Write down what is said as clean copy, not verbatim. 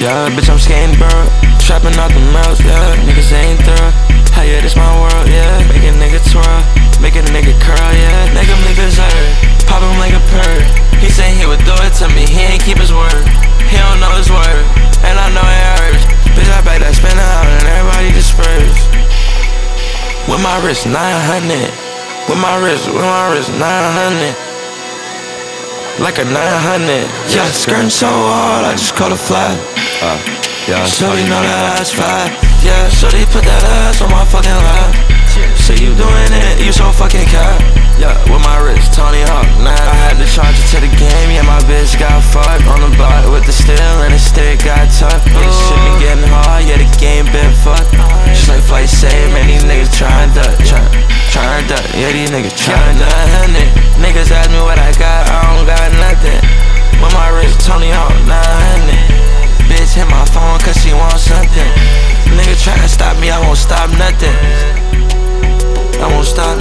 Yeah, bitch, I'm skating, bro. Trapping out the mouths, yeah. Niggas ain't thorough. Hell yeah, this my world, yeah. Make a nigga twirl, make a nigga curl, yeah. Make him leave his earth, pop him like a perk. He said he would do it to me, he ain't keep his word. He don't know his word, and I know it hurts. Bitch, I back that spin out and everybody disperse. With my wrist, 900. With my wrist, 900. Like a 900. Yeah, skirting so hard, I just call it fly. Yeah, shorty know that ass fly. Yeah, shorty put that ass on my fucking lap. Say you doing it, you so fucking cap. Yeah, with my wrist, Tony Hawk. Nah, I had to charge it to the game. Yeah, my bitch got fucked on the block with the steel and the stick got tucked. Yeah, this shit been getting hard. Yeah, the game been fucked. Just like Flight Save, man, these niggas trying to duck. Trying to duck. Yeah, these niggas trying to duck. Niggas ask me what I got, I don't got nothing. With my wrist, Tony Hawk, 900. Bitch hit my phone cause she want something. Nigga tryna stop me, I won't stop nothing. I won't stop